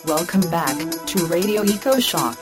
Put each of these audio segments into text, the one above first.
Welcome back to Radio EcoShock.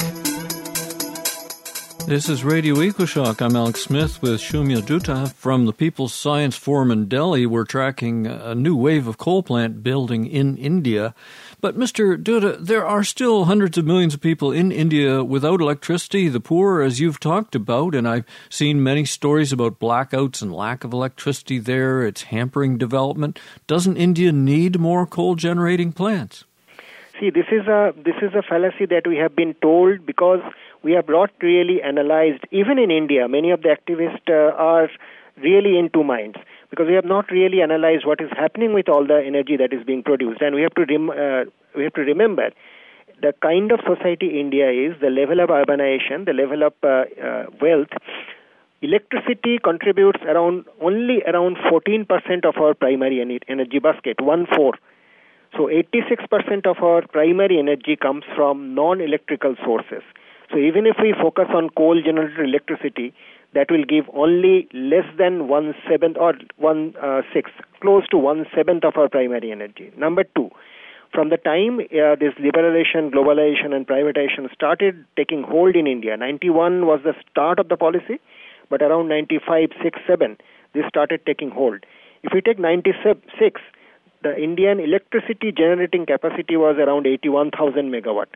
This is Radio EcoShock. I'm Alex Smith with Shumya Dutta from the People's Science Forum in Delhi. We're tracking a new wave of coal plant building in India. But Mr. Dutta, there are still hundreds of millions of people in India without electricity, the poor, as you've talked about, and I've seen many stories about blackouts and lack of electricity there. It's hampering development. Doesn't India need more coal-generating plants? See, this is a fallacy that we have been told because we have not really analyzed. Even in India, many of the activists are really in two minds because we have not really analyzed what is happening with all the energy that is being produced. And we have to remember the kind of society India is, the level of urbanization, the level of wealth. Electricity contributes only around 14% of our primary energy basket, 1/4. So 86% of our primary energy comes from non-electrical sources. So even if we focus on coal-generated electricity, that will give only less than 1/7 or 1/6, close to 1/7 of our primary energy. Number two, from the time this liberalization, globalization, and privatization started taking hold in India, 91 was the start of the policy, but around 95, 6, 7, this started taking hold. If we take 96, the Indian electricity generating capacity was around 81,000 megawatt.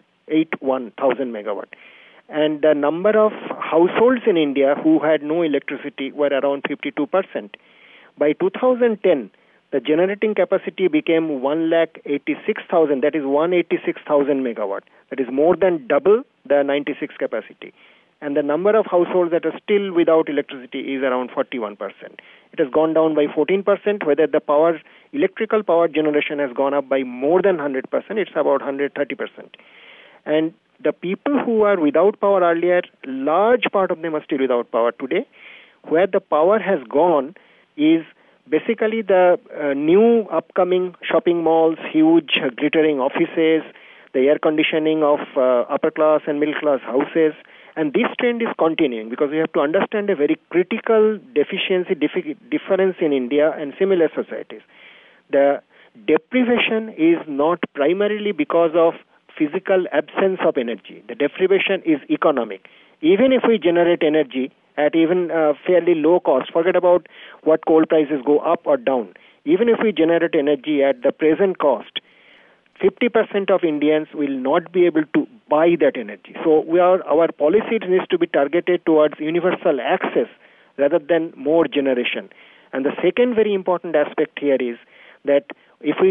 And the number of households in India who had no electricity were around 52%. By 2010, the generating capacity became 186,000, that is 186,000 megawatt. That is more than double the 96 capacity. And the number of households that are still without electricity is around 41%. It has gone down by 14%. Whether the electrical power generation has gone up by more than 100%, it's about 130%. And the people who are without power earlier, large part of them are still without power today. Where the power has gone is basically the new upcoming shopping malls, huge glittering offices, the air conditioning of upper class and middle class houses. And this trend is continuing because we have to understand a very critical difference in India and similar societies. The deprivation is not primarily because of physical absence of energy. The deprivation is economic. Even if we generate energy at even fairly low cost, forget about what coal prices go up or down. Even if we generate energy at the present cost, 50% of Indians will not be able to buy that energy. So our policy needs to be targeted towards universal access rather than more generation. And the second very important aspect here is that if we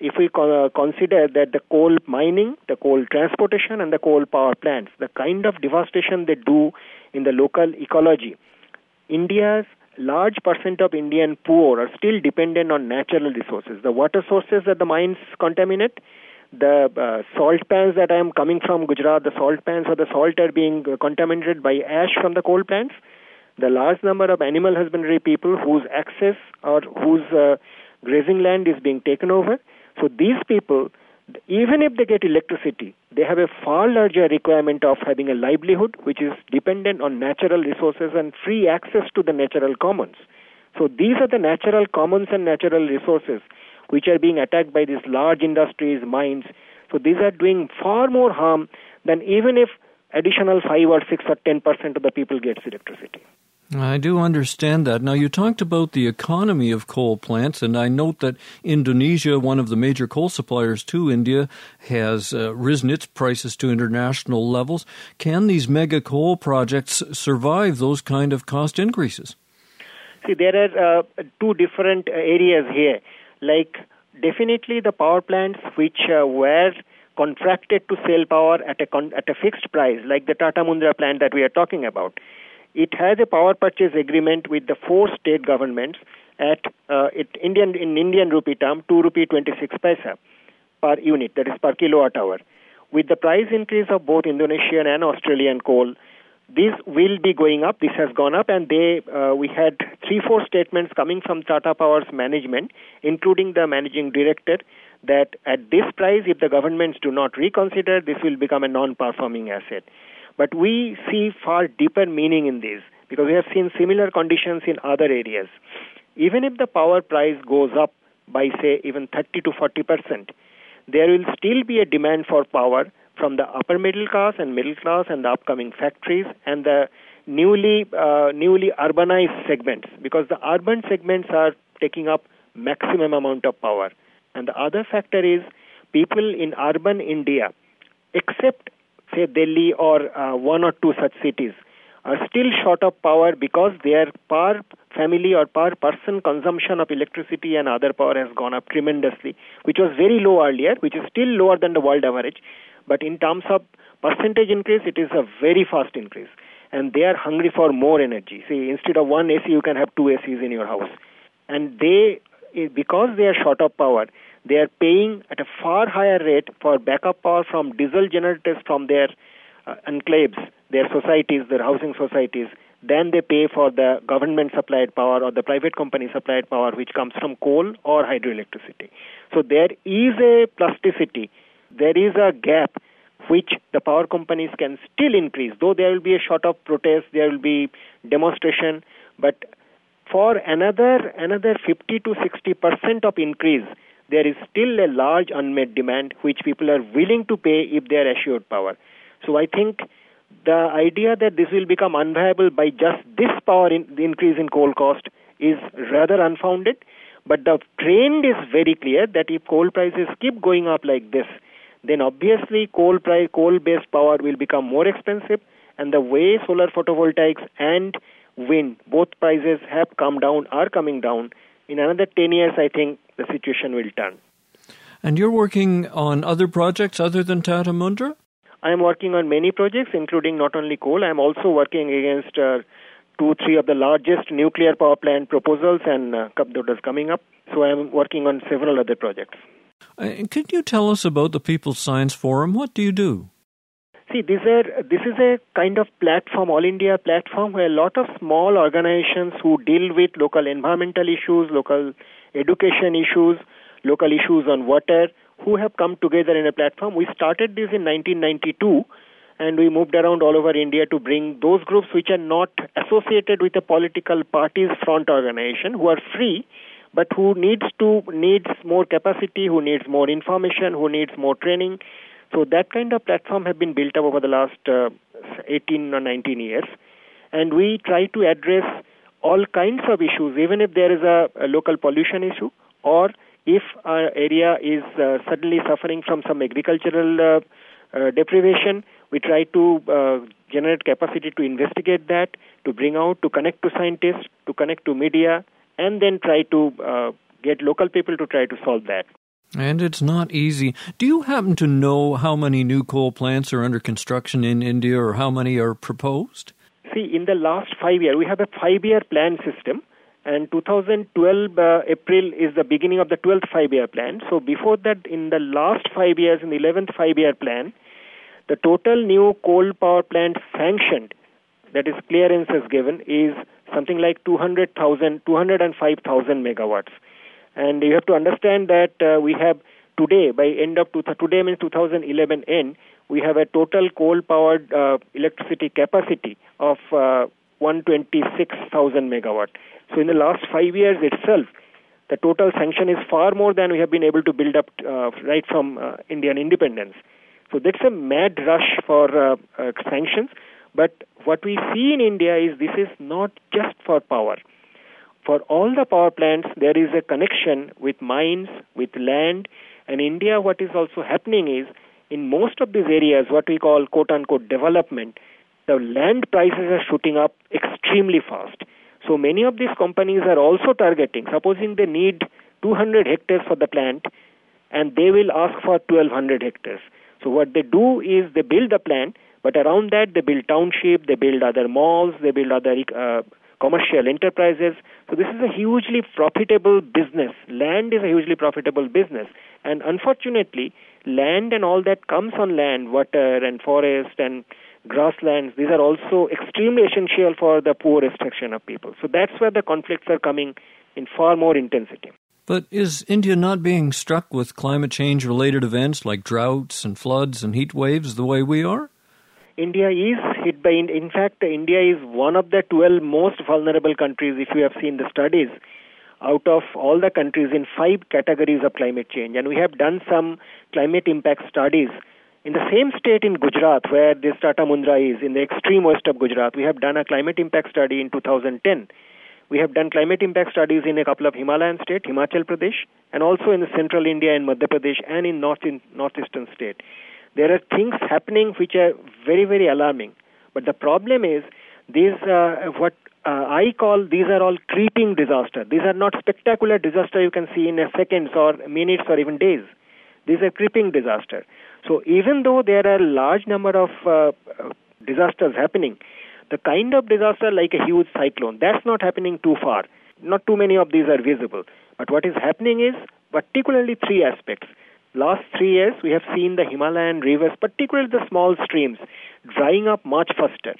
consider that the coal mining, the coal transportation, and the coal power plants, the kind of devastation they do in the local ecology, India's large percent of Indian poor are still dependent on natural resources. The water sources that the mines contaminate, the salt pans that I am coming from Gujarat, the salt pans or the salt are being contaminated by ash from the coal plants. The large number of animal husbandry people whose access or whose grazing land is being taken over. So these people, even if they get electricity, they have a far larger requirement of having a livelihood which is dependent on natural resources and free access to the natural commons. So these are the natural commons and natural resources which are being attacked by these large industries, mines. So these are doing far more harm than even if additional 5 or 6 or 10% of the people gets electricity. I do understand that. Now, you talked about the economy of coal plants, and I note that Indonesia, one of the major coal suppliers to India, has risen its prices to international levels. Can these mega coal projects survive those kind of cost increases? See, there are two different areas here. Like, definitely the power plants which were contracted to sell power at a fixed price, like the Tata Mundra plant that we are talking about. It has a power purchase agreement with the 4 state governments at in Indian rupee term, 2 rupee 26 paisa per unit, that is per kilowatt hour. With the price increase of both Indonesian and Australian coal, this will be going up. This has gone up, and we had 3-4 statements coming from Tata Power's management, including the managing director, that at this price, if the governments do not reconsider, this will become a non-performing asset. But we see far deeper meaning in this because we have seen similar conditions in other areas. Even if the power price goes up by, say, even 30 to 40%, there will still be a demand for power from the upper middle class and the upcoming factories and the newly urbanized segments, because the urban segments are taking up maximum amount of power. And the other factor is people in urban India, except say Delhi or one or two such cities, are still short of power because their per family or per person consumption of electricity and other power has gone up tremendously, which was very low earlier, which is still lower than the world average. But in terms of percentage increase, it is a very fast increase. And they are hungry for more energy. See, instead of one AC, you can have two ACs in your house. And because they are short of power, they are paying at a far higher rate for backup power from diesel generators from their enclaves, their societies, their housing societies, than they pay for the government-supplied power or the private company-supplied power, which comes from coal or hydroelectricity. So there is a plasticity. There is a gap which the power companies can still increase, though there will be a short of protest, there will be demonstration, but for another 50 to 60% of increase, there is still a large unmet demand which people are willing to pay if they are assured power. So I think the idea that this will become unviable by just this the increase in coal cost is rather unfounded, but the trend is very clear that if coal prices keep going up like this, then obviously coal-based power will become more expensive, and the way solar photovoltaics and wind, both prices have are coming down. In another 10 years, I think the situation will turn. And you're working on other projects other than Tata Mundra? I am working on many projects, including not only coal. I am also working against 2-3 of the largest nuclear power plant proposals, and that is coming up. So I am working on several other projects. Could you tell us about the People's Science Forum? What do you do? See, this is a kind of platform, All India platform, where a lot of small organizations who deal with local environmental issues, local education issues, local issues on water, who have come together in a platform. We started this in 1992, and we moved around all over India to bring those groups which are not associated with a political party's front organization, who are free, but who needs more capacity, who needs more information, who needs more training. So that kind of platform have been built up over the last 18 or 19 years. And we try to address all kinds of issues, even if there is a local pollution issue, or if our area is suddenly suffering from some agricultural deprivation, we try to generate capacity to investigate that, to bring out, to connect to scientists, to connect to media, and then try to get local people to try to solve that. And it's not easy. Do you happen to know how many new coal plants are under construction in India, or how many are proposed? See, in the last 5 years, we have a 5-year plan system, and 2012 April is the beginning of the 12th 5-year plan. So before that, in the last 5 years, in the 11th 5-year plan, the total new coal power plant sanctioned, that is clearances given, is something like 205,000 megawatts. And you have to understand that we have today, by end of today means 2011 end, we have a total coal-powered electricity capacity of 126,000 megawatt. So in the last 5 years itself, the total sanction is far more than we have been able to build up right from Indian independence. So that's a mad rush for sanctions. But what we see in India is this is not just for power. For all the power plants, there is a connection with mines, with land. And India, what is also happening is, in most of these areas, what we call quote-unquote development, the land prices are shooting up extremely fast. So many of these companies are also targeting, supposing they need 200 hectares for the plant, and they will ask for 1,200 hectares. So what they do is they build the plant, but around that they build township, they build other malls, they build other commercial enterprises. So this is a hugely profitable business. Land is a hugely profitable business. And unfortunately, land and all that comes on land, water and forest and grasslands, these are also extremely essential for the poorest section of people. So that's where the conflicts are coming in far more intensity. But is India not being struck with climate change-related events like droughts and floods and heat waves the way we are? India is hit by, in fact, India is one of the 12 most vulnerable countries, if you have seen the studies, out of all the countries in 5 categories of climate change. And we have done some climate impact studies. In the same state in Gujarat, where this Tata Mundra is, in the extreme west of Gujarat, we have done a climate impact study in 2010. We have done climate impact studies in a couple of Himalayan states, Himachal Pradesh, and also in the central India in Madhya Pradesh and in northeastern state. There are things happening which are very, very alarming. But the problem is, these what I call, these are all creeping disasters. These are not spectacular disasters you can see in seconds or minutes or even days. These are creeping disasters. So even though there are a large number of disasters happening, the kind of disaster like a huge cyclone, that's not happening too far. Not too many of these are visible. But what is happening is particularly 3 aspects. Last 3 years, we have seen the Himalayan rivers, particularly the small streams, drying up much faster.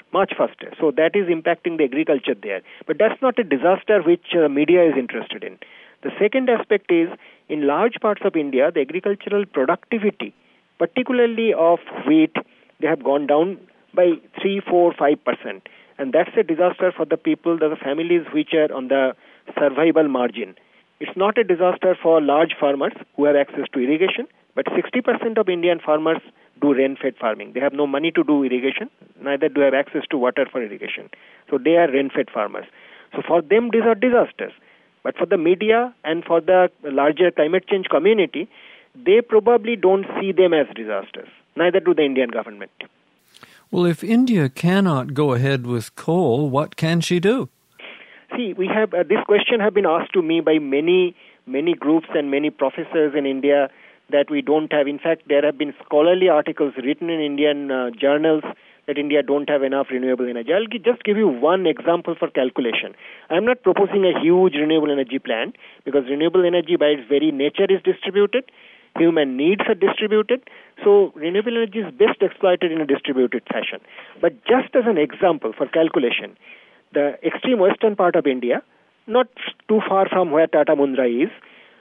So that is impacting the agriculture there. But that's not a disaster which media is interested in. The second aspect is, in large parts of India, the agricultural productivity, particularly of wheat, they have gone down by 3, 4, 5%. And that's a disaster for the people, the families which are on the survival margin. It's not a disaster for large farmers who have access to irrigation, but 60% of Indian farmers do rain-fed farming. They have no money to do irrigation, neither do they have access to water for irrigation. So they are rain-fed farmers. So for them, these are disasters. But for the media and for the larger climate change community, they probably don't see them as disasters. Neither do the Indian government. Well, if India cannot go ahead with coal, what can she do? See, we have this question have been asked to me by many groups and many professors in India that we don't have. In fact, there have been scholarly articles written in Indian journals that India don't have enough renewable energy. I'll just give you one example for calculation. I'm not proposing a huge renewable energy plant because renewable energy by its very nature is distributed. Human needs are distributed. So renewable energy is best exploited in a distributed fashion. But just as an example for calculation, the extreme western part of India, not too far from where Tata Mundra is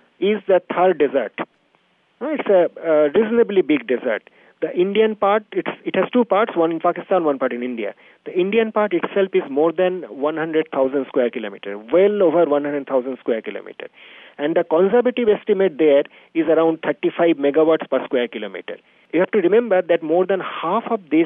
the Thar Desert. It's a reasonably big desert. The Indian part, it has 2 parts, one in Pakistan, one part in India. The Indian part itself is more than 100,000 square kilometers, well over 100,000 square kilometers. And the conservative estimate there is around 35 megawatts per square kilometer. You have to remember that more than half of this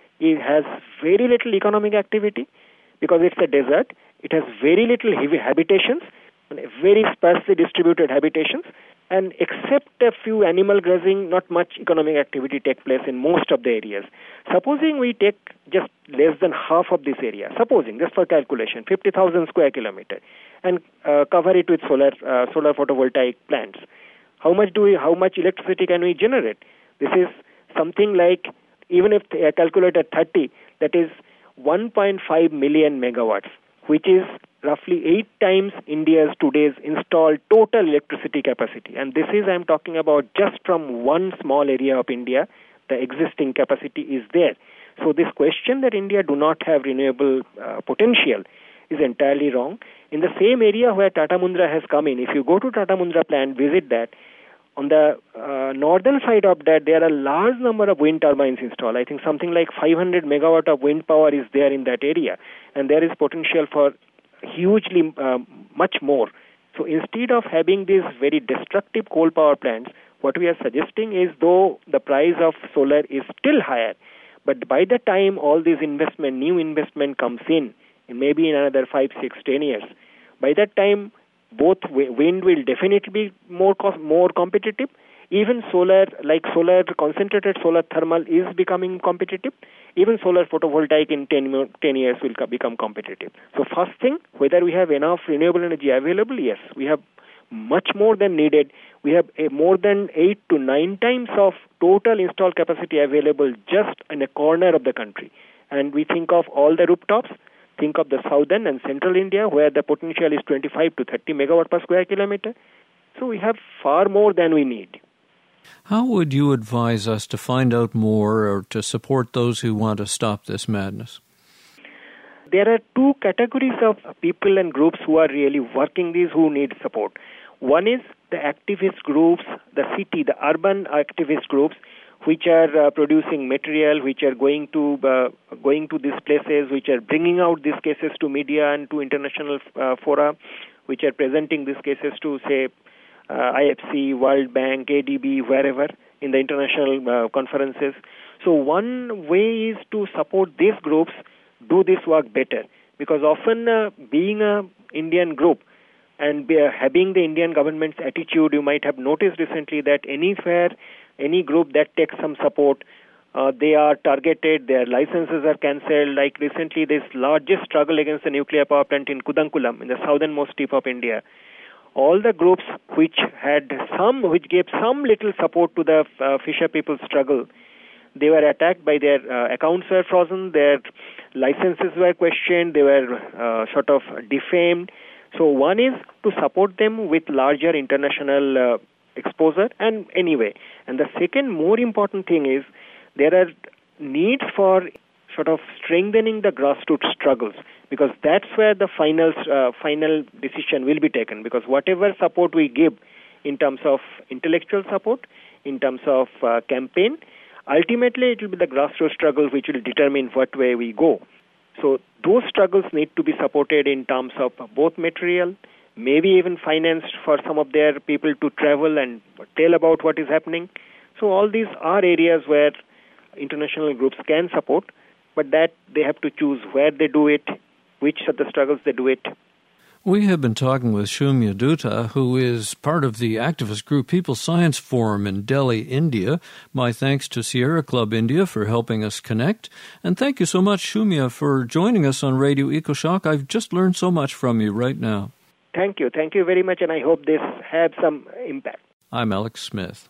has very little economic activity because it's a desert. It has very little heavy habitations, very sparsely distributed habitations, and except a few animal grazing, not much economic activity takes place in most of the areas. Supposing we take just less than half of this area, supposing, just for calculation, 50,000 square kilometers, and cover it with solar photovoltaic plants. How much electricity can we generate? This is something like, even if they calculate at 30, that is 1.5 million megawatts, which is roughly 8 times India's today's installed total electricity capacity. And this is, I'm talking about just from one small area of India, the existing capacity is there. So this question that India do not have renewable potential is entirely wrong. In the same area where Tata Mundra has come in, if you go to Tata Mundra plant, visit that, on the northern side of that, there are a large number of wind turbines installed. I think something like 500 megawatt of wind power is there in that area. And there is potential for hugely much more. So instead of having these very destructive coal power plants, what we are suggesting is, though the price of solar is still higher, but by the time all this new investment comes in maybe in another 5, 6, 10 years, by that time both wind will definitely be more competitive. Even concentrated solar thermal is becoming competitive. Even solar photovoltaic in 10 years will become competitive. So first thing, whether we have enough renewable energy available, yes, we have much more than needed. We have more than 8 to 9 times of total installed capacity available just in a corner of the country. And we think of all the rooftops, think of the southern and central India where the potential is 25 to 30 megawatt per square kilometer. So we have far more than we need. How would you advise us to find out more or to support those who want to stop this madness? There are 2 categories of people and groups who are really working these, who need support. One is the activist groups, the urban activist groups, which are producing material, which are going to these places, which are bringing out these cases to media and to international fora, which are presenting these cases to, say, IFC, World Bank, ADB, wherever in the international conferences. So one way is to support these groups do this work better, because often being an Indian group and having the Indian government's attitude, you might have noticed recently that anywhere, any group that takes some support, they are targeted, their licenses are cancelled. Like recently, this largest struggle against the nuclear power plant in Kudankulam, in the southernmost tip of India. All the groups which gave some little support to the Fisher people's struggle, they were attacked by their accounts were frozen, their licenses were questioned, they were sort of defamed. So one is to support them with larger international exposure and anyway. And the second more important thing is there are needs for sort of strengthening the grassroots struggles, because that's where the final decision will be taken. Because whatever support we give in terms of intellectual support, in terms of campaign, ultimately it will be the grassroots struggle which will determine what way we go. So those struggles need to be supported in terms of both material, maybe even financed for some of their people to travel and tell about what is happening. So all these are areas where international groups can support, but that they have to choose where they do it, which are the struggles they do it. We have been talking with Shoumya Dutta, who is part of the activist group People's Science Forum in Delhi, India. My thanks to Sierra Club India for helping us connect. And thank you so much, Shoumya, for joining us on Radio EcoShock. I've just learned so much from you right now. Thank you. Thank you very much, and I hope this had some impact. I'm Alex Smith.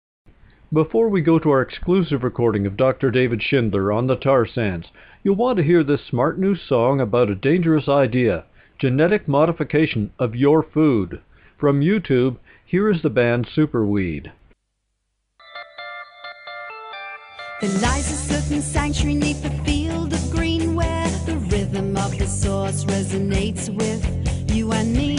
Before we go to our exclusive recording of Dr. David Schindler on the tar sands, you'll want to hear this smart new song about a dangerous idea: genetic modification of your food. From YouTube, here is the band Superweed. There lies a certain sanctuary neath the field of green, where the rhythm of the source resonates with you and me.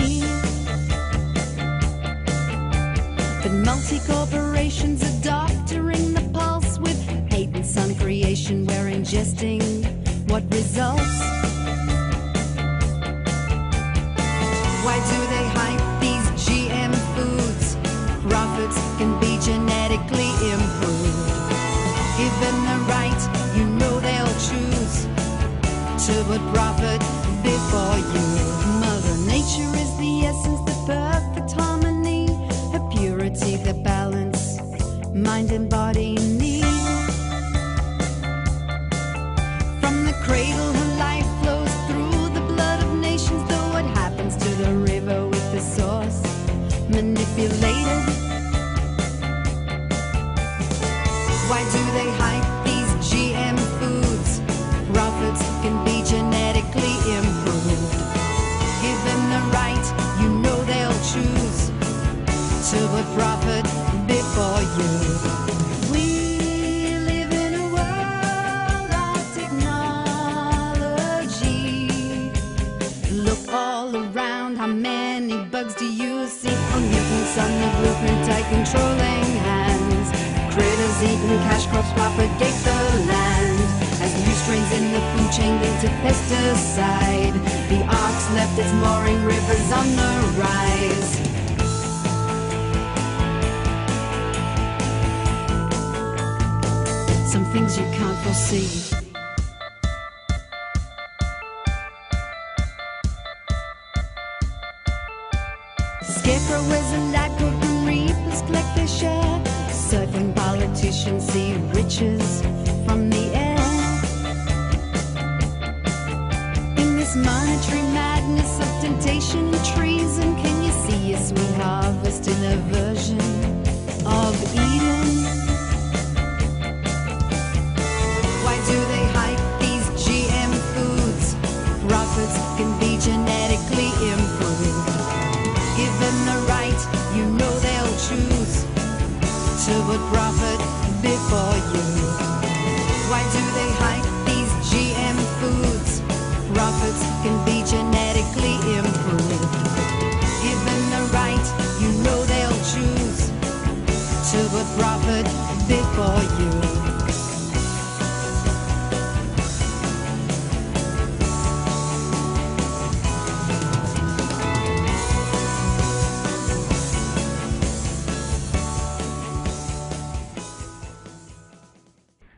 But multi-corporations are doctoring the pulse with patents on creation. We're ingesting what results. Why do they hype these GM foods? Profits can be genetically improved. Given the right, you know they'll choose to put profit before you. Mother Nature is the essence, the perfect harmony, the purity, the balance, mind and body need. From the cradle, her life flows through the blood of nations, though what happens to the river with the source manipulated? Why do they hype these GM foods? Profits can be genetically improved. Given the right, you know they'll choose to put profit before you. We live in a world of technology. Look all around, how many bugs do you see? Oh, mutants on the blueprint, tight controlling hands. Critters eating cash crops propagate the land. As new strains in the food chain lead to pesticide, the ark's left its mooring, rivers on the rise. Some things you can't foresee. Scarecrow wears a lab coat when reapers collect their share. Circling politicians see riches from the air. In this monetary madness of temptation and treason, can you see a sweet harvest in a version of Eden? Why do they hype these GM foods? Profits can be genetically improved. Given the right, you know they'll choose to put profit before you. Why do they hype these GM foods? Profits can be genetically improved. Given the right, you know they'll choose to put profit before you.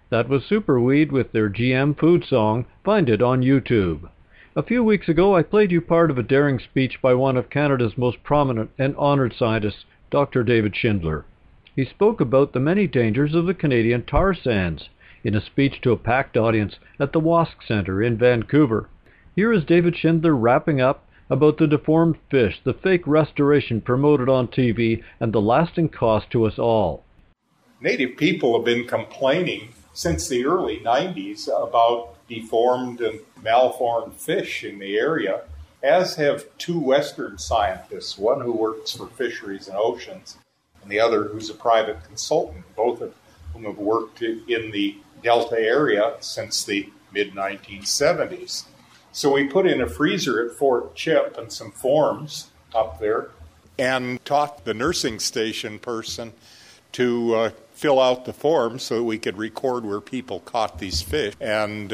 That was Superweed with their GM food song. Find it on YouTube. A few weeks ago, I played you part of a daring speech by one of Canada's most prominent and honored scientists, Dr. David Schindler. He spoke about the many dangers of the Canadian tar sands in a speech to a packed audience at the Wask Centre in Vancouver. Here is David Schindler wrapping up about the deformed fish, the fake restoration promoted on TV, and the lasting cost to us all. Native people have been complaining since the early 90s about deformed and malformed fish in the area, as have two Western scientists, one who works for Fisheries and Oceans and the other who's a private consultant, both of whom have worked in the Delta area since the mid-1970s. So we put in a freezer at Fort Chip and some forms up there and taught the nursing station person to fill out the form so that we could record where people caught these fish. And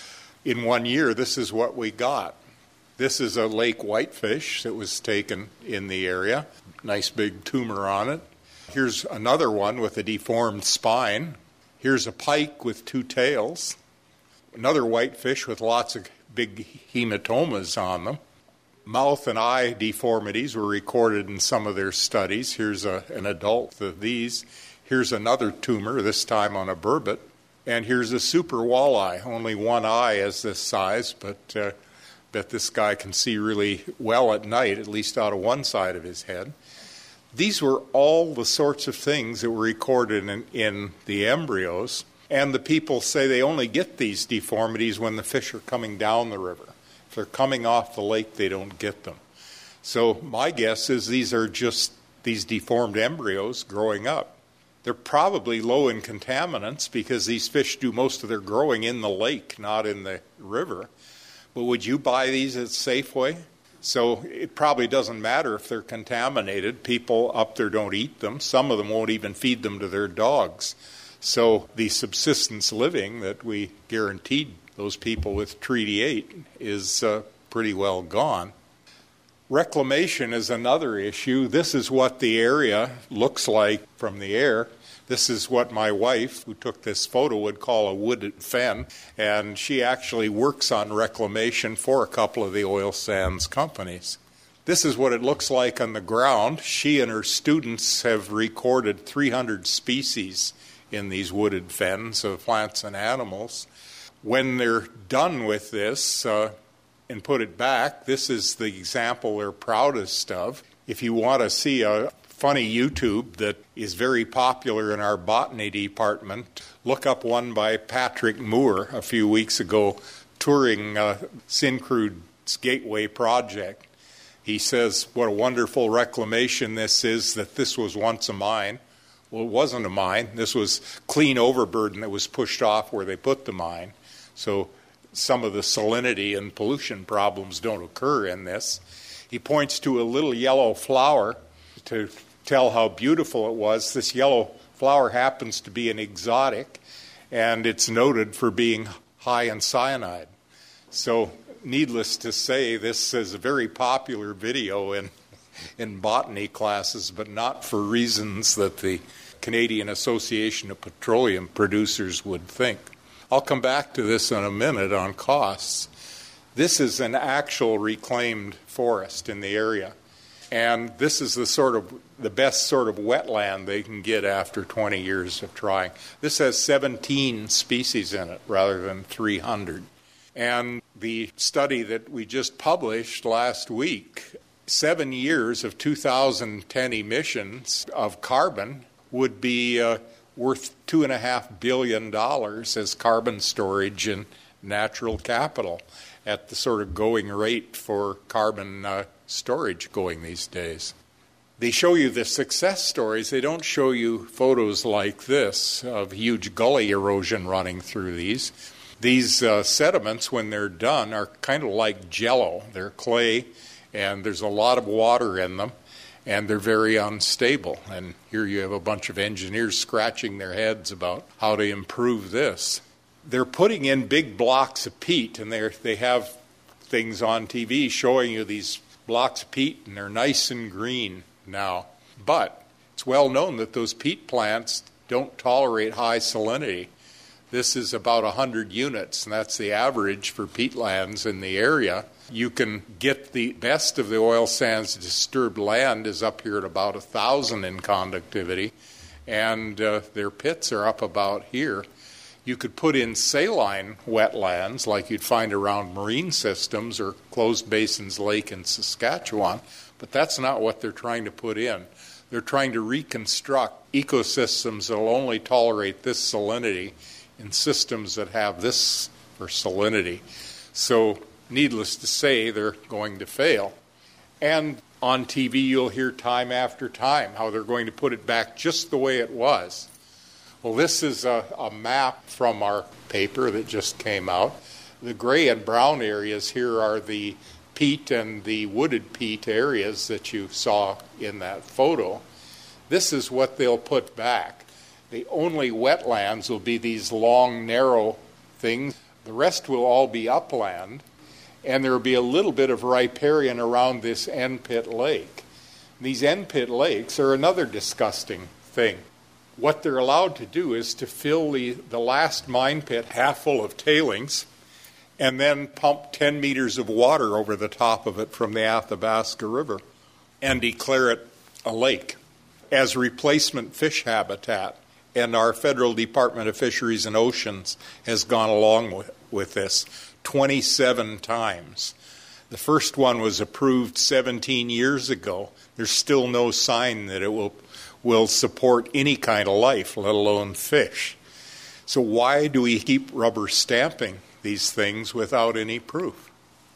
in 1 year, this is what we got. This is a lake whitefish that was taken in the area. Nice big tumor on it. Here's another one with a deformed spine. Here's a pike with two tails. Another whitefish with lots of big hematomas on them. Mouth and eye deformities were recorded in some of their studies. Here's an adult of these. Here's another tumor, this time on a burbot. And here's a super walleye. Only one eye is this size, but bet this guy can see really well at night, at least out of one side of his head. These were all the sorts of things that were recorded in the embryos. And the people say they only get these deformities when the fish are coming down the river. If they're coming off the lake, they don't get them. So my guess is these are just these deformed embryos growing up. They're probably low in contaminants because these fish do most of their growing in the lake, not in the river. But would you buy these at Safeway? So it probably doesn't matter if they're contaminated. People up there don't eat them. Some of them won't even feed them to their dogs. So the subsistence living that we guaranteed those people with Treaty 8 is pretty well gone. Reclamation is another issue. This is what the area looks like from the air. This is what my wife, who took this photo, would call a wooded fen, and she actually works on reclamation for a couple of the oil sands companies. This is what it looks like on the ground. She and her students have recorded 300 species in these wooded fens of plants and animals. When they're done with this and put it back, this is the example they're proudest of. If you want to see a funny YouTube that is very popular in our botany department, look up one by Patrick Moore a few weeks ago touring Syncrude's Gateway project. He says what a wonderful reclamation this is, that this was once a mine. Well, it wasn't a mine. This was clean overburden that was pushed off where they put the mine. So some of the salinity and pollution problems don't occur in this. He points to a little yellow flower to tell how beautiful it was. This yellow flower happens to be an exotic, and it's noted for being high in cyanide. So needless to say, this is a very popular video in botany classes, but not for reasons that the Canadian Association of Petroleum Producers would think. I'll come back to this in a minute on costs. This is an actual reclaimed forest in the area. And this is the best sort of wetland they can get after 20 years of trying. This has 17 species in it rather than 300. And the study that we just published last week, 7 years of 2010 emissions of carbon would be worth $2.5 billion as carbon storage in natural capital at the sort of going rate for carbon storage going these days. They show you the success stories. They don't show you photos like this of huge gully erosion running through these. These sediments, when they're done, are kind of like jello. They're clay, and there's a lot of water in them, and they're very unstable. And here you have a bunch of engineers scratching their heads about how to improve this. They're putting in big blocks of peat, and they have things on TV showing you these blocks of peat, and they're nice and green now. But it's well known that those peat plants don't tolerate high salinity. This is about 100 units, and that's the average for peatlands in the area. You can get the best of the oil sands disturbed land is up here at about 1,000 in conductivity, and their pits are up about here. You could put in saline wetlands like you'd find around marine systems or closed basins lake in Saskatchewan, but that's not what they're trying to put in. They're trying to reconstruct ecosystems that will only tolerate this salinity in systems that have this for salinity. So, needless to say, they're going to fail. And on TV, you'll hear time after time how they're going to put it back just the way it was. Well, this is a map from our paper that just came out. The gray and brown areas here are the peat and the wooded peat areas that you saw in that photo. This is what they'll put back. The only wetlands will be these long, narrow things. The rest will all be upland, and there will be a little bit of riparian around this end pit lake. These end pit lakes are another disgusting thing. What they're allowed to do is to fill the last mine pit half full of tailings and then pump 10 meters of water over the top of it from the Athabasca River and declare it a lake as replacement fish habitat. And our Federal Department of Fisheries and Oceans has gone along with this 27 times. The first one was approved 17 years ago. There's still no sign that it will support any kind of life, let alone fish. So why do we keep rubber stamping these things without any proof?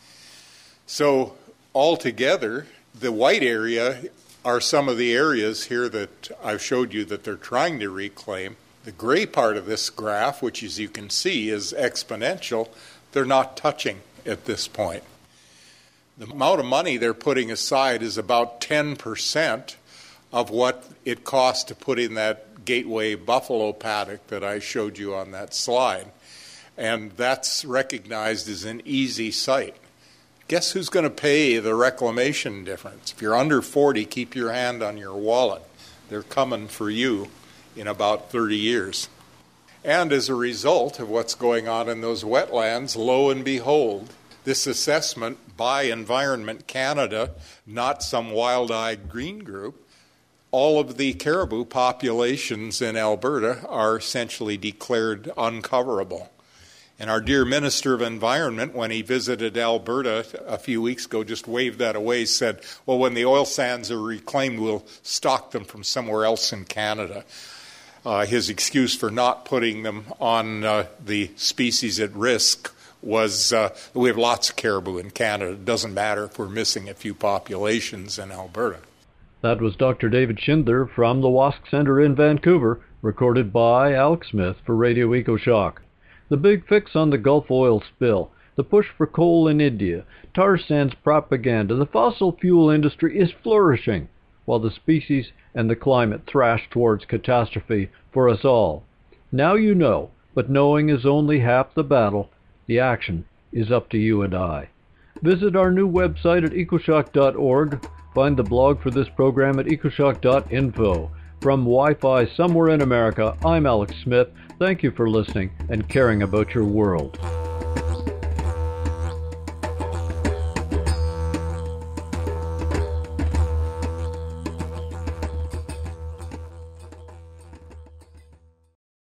So altogether, the white area are some of the areas here that I've showed you that they're trying to reclaim. The gray part of this graph, which as you can see is exponential, they're not touching at this point. The amount of money they're putting aside is about 10% of what it costs to put in that Gateway buffalo paddock that I showed you on that slide. And that's recognized as an easy site. Guess who's going to pay the reclamation difference? If you're under 40, keep your hand on your wallet. They're coming for you in about 30 years. And as a result of what's going on in those wetlands, lo and behold, this assessment by Environment Canada, not some wild-eyed green group, all of the caribou populations in Alberta are essentially declared uncoverable. And our dear Minister of Environment, when he visited Alberta a few weeks ago, just waved that away, said, well, when the oil sands are reclaimed, we'll stock them from somewhere else in Canada. His excuse for not putting them on the species at risk was we have lots of caribou in Canada. It doesn't matter if we're missing a few populations in Alberta. That was Dr. David Schindler from the WASC Center in Vancouver, recorded by Alex Smith for Radio EcoShock. The big fix on the Gulf oil spill, the push for coal in India, tar sands propaganda, the fossil fuel industry is flourishing, while the species and the climate thrash towards catastrophe for us all. Now you know, but knowing is only half the battle. The action is up to you and I. Visit our new website at ecoshock.org. Find the blog for this program at ecoshock.info. From Wi-Fi somewhere in America, I'm Alex Smith. Thank you for listening and caring about your world.